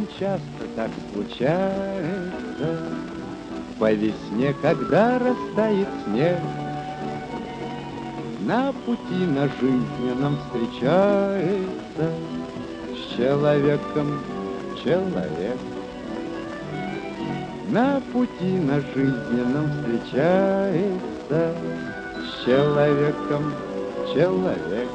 часто так случается, по весне, когда растает снег, на пути на жизненном встречается с человеком человек. На пути на жизненном встречается с человеком человек.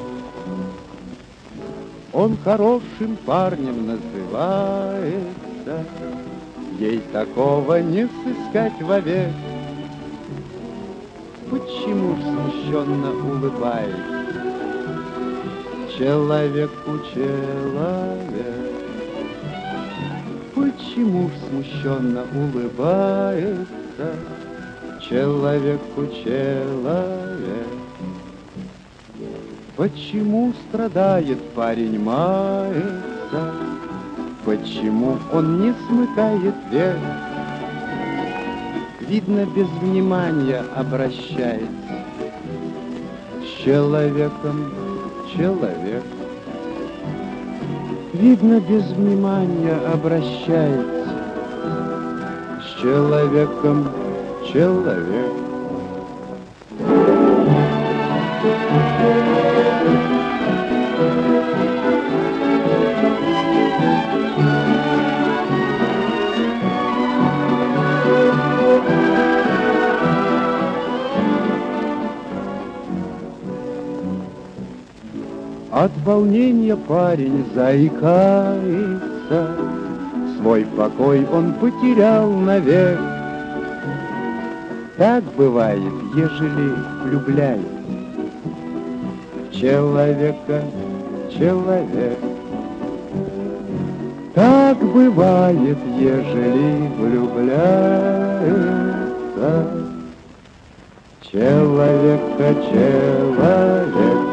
Он хорошим парнем называется, ей такого не сыскать вовек. Почему ж смущенно улыбается человеку человек? Почему ж смущенно улыбается человеку человек? Почему страдает парень, мается? Почему он не смыкает век? Видно, без внимания обращается с человеком человек. Видно, без внимания обращается с человеком человек. От волнения парень заикается, свой покой он потерял навек. Так бывает, ежели влюбляется в человека человек. Так бывает, ежели влюбляется в человека человек.